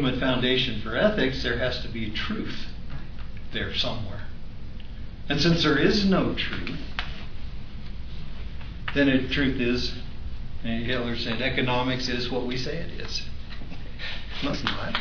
ultimate foundation for ethics, there has to be truth there somewhere. And since there is no truth, then the truth is, and Hitler said, economics is what we say it is. No, it's not.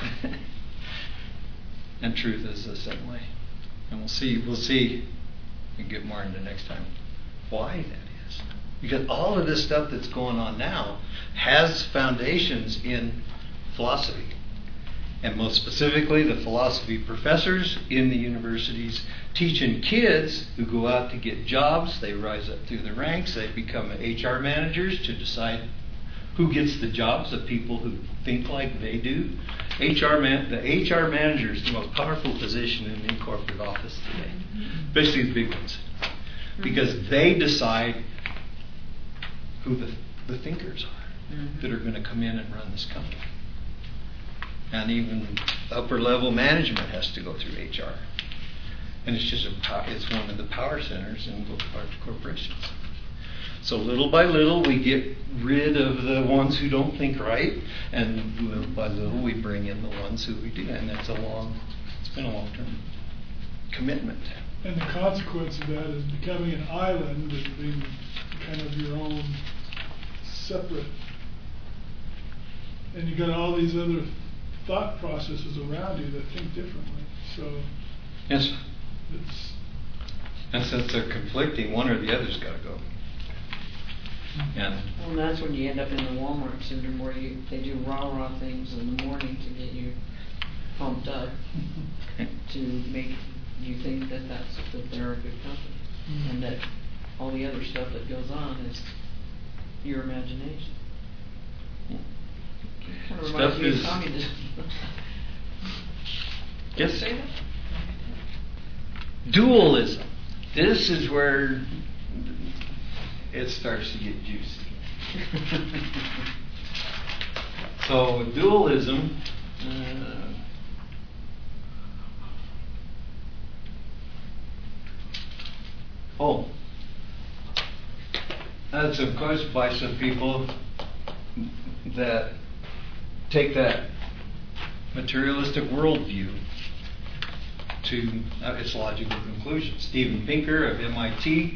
And truth is the same way. And we'll see and get more into next time why that is. Because all of this stuff that's going on now has foundations in philosophy. And most specifically, the philosophy professors in the universities teaching kids who go out to get jobs. They rise up through the ranks. They become HR managers to decide who gets the jobs of people who think like they do. The HR manager is the most powerful position in the corporate office today, especially the big ones, because they decide who the thinkers are that are going to come in and run this company. And even upper level management has to go through HR. And it's just it's one of the power centers in both large corporations. So little by little we get rid of the ones who don't think right, and little by little we bring in the ones who we do. And it's been a long-term commitment. And the consequence of that is becoming an island and being kind of your own separate. And you got all these other thought processes around you that think differently. So yes. And since they're conflicting, one or the other's got to go. Well, and that's when you end up in the Walmart syndrome, where they do rah-rah things in the morning to get you pumped up to make you think that they're a good company, and that all the other stuff that goes on is your imagination. Kind of reminds me of communism. Yes. Say that? Dualism. This is where it starts to get juicy. So dualism. That's of course by some people that take that materialistic worldview to its logical conclusion. Steven Pinker of MIT.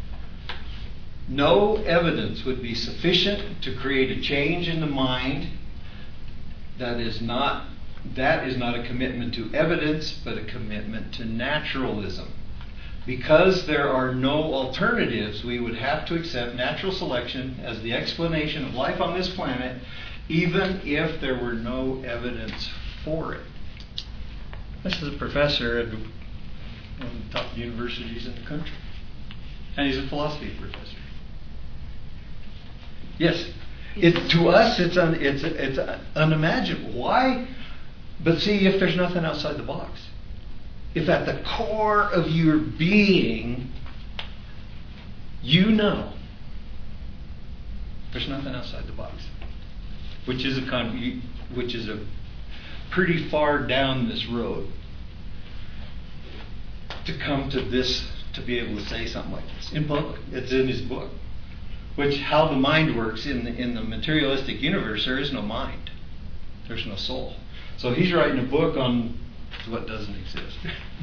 No evidence would be sufficient to create a change in the mind. That is not a commitment to evidence, but a commitment to naturalism. Because there are no alternatives, we would have to accept natural selection as the explanation of life on this planet, even if there were no evidence for it. This is a professor at one of the top universities in the country. And he's a philosophy professor. Yes. To us, it's unimaginable. Why? But see, if there's nothing outside the box, if at the core of your being, you know there's nothing outside the box, which is a pretty far down this road to come to this, to be able to say something like this in public. It's in his book. Which, how the mind works in the materialistic universe, there is no mind. There's no soul. So he's writing a book on what doesn't exist.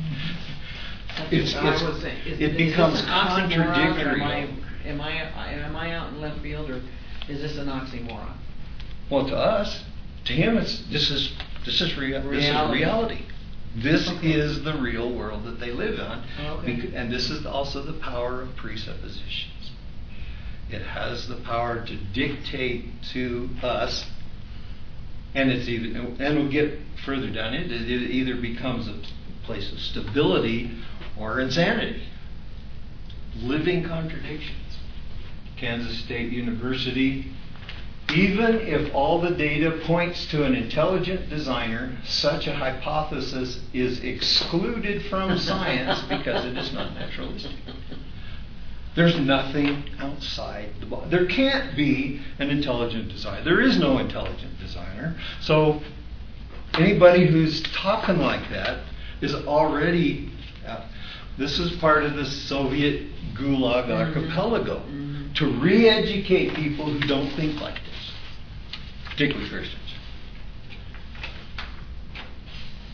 It becomes contradictory. Am I out in left field, or is this an oxymoron? Well, to us, to him, this is reality. This is the real world that they live on, and this is also the power of presuppositions. It has the power to dictate to us, and we'll get further down into it. It either becomes a place of stability or insanity. Living contradictions. Kansas State University. Even if all the data points to an intelligent designer, such a hypothesis is excluded from science because it is not naturalistic. There's nothing outside the box. There can't be an intelligent designer. There is no intelligent designer. So anybody who's talking like that is already... this is part of the Soviet Gulag archipelago. To re-educate people who don't think like this, particularly Christians.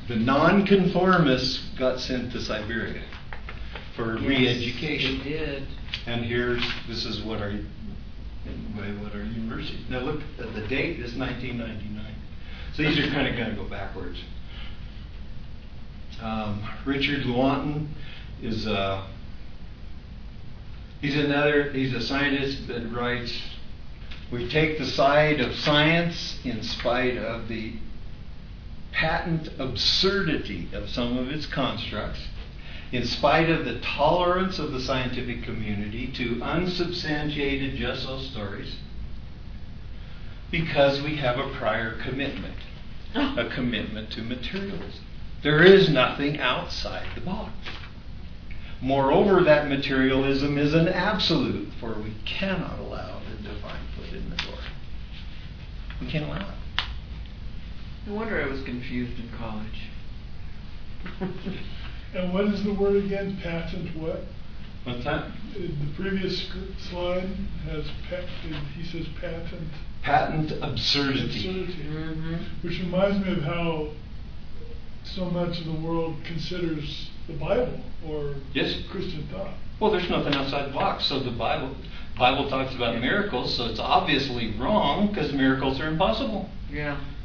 The nonconformists got sent to Siberia for Yes, re-education. They did. And this is what our university. Now look at the date is 1999. So these are kind of going to go backwards. Richard Lewontin is he's a scientist that writes, "We take the side of science in spite of the patent absurdity of some of its constructs, in spite of the tolerance of the scientific community to unsubstantiated just so stories, because we have a prior commitment, a commitment to materialism. There is nothing outside the box. Moreover, that materialism is an absolute, for we cannot allow the divine foot in the door. We can't allow it." No wonder I was confused in college. And what is the word again? Patent what? What's that? The previous slide has, he says patent. Patent absurdity. Mm-hmm. Which reminds me of how so much of the world considers the Bible or Yes. Christian thought. Well, there's nothing outside the box. So the Bible talks about miracles, so it's obviously wrong because miracles are impossible. Yeah.